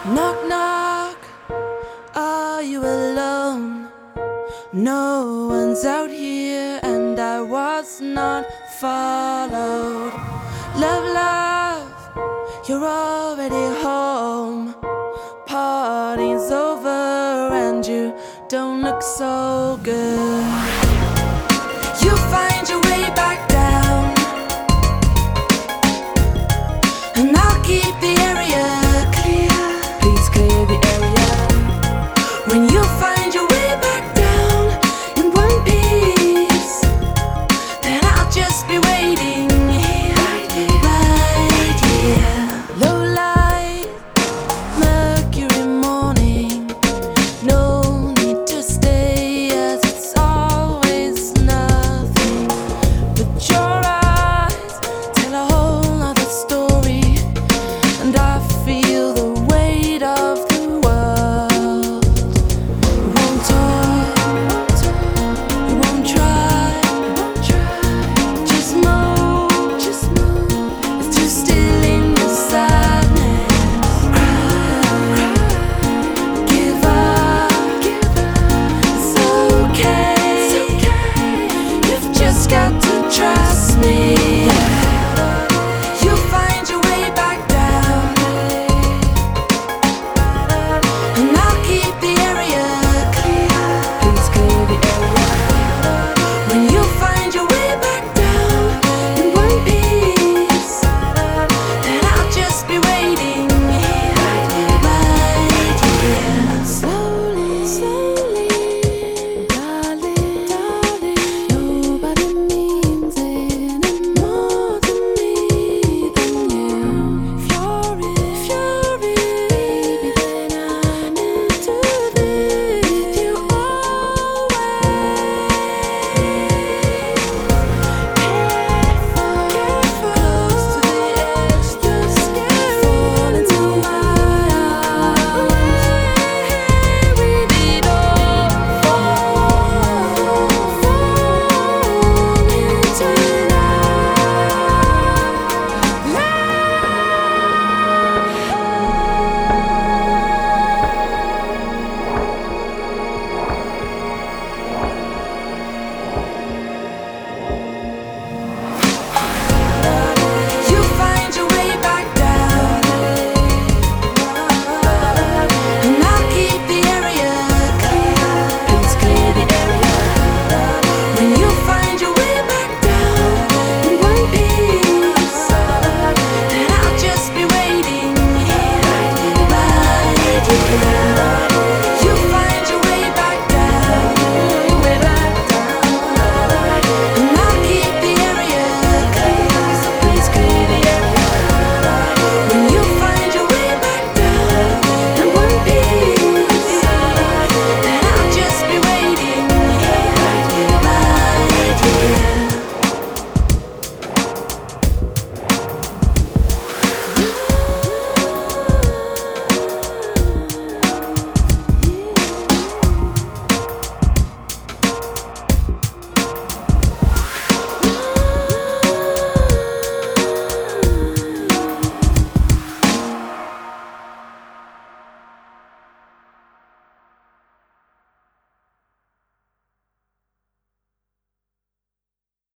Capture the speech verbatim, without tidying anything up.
Knock, knock, are you alone? No one's out here and I was not followed. Love, love, you're already home. Party's over and you don't look so good. You find your way back down and I'll keep the area clear. Please clear the area. When you find your way back down in one piece, then I'll just be waiting here, right here. Low light, Mercury morning. No need to stay as it's always nothing. But your eyes tell a whole other story, and I feel the weight of the world. You won't talk, you won't try, just move, just move. It's too still in your sadness. Cry, give up, it's okay. You've just got to trust me.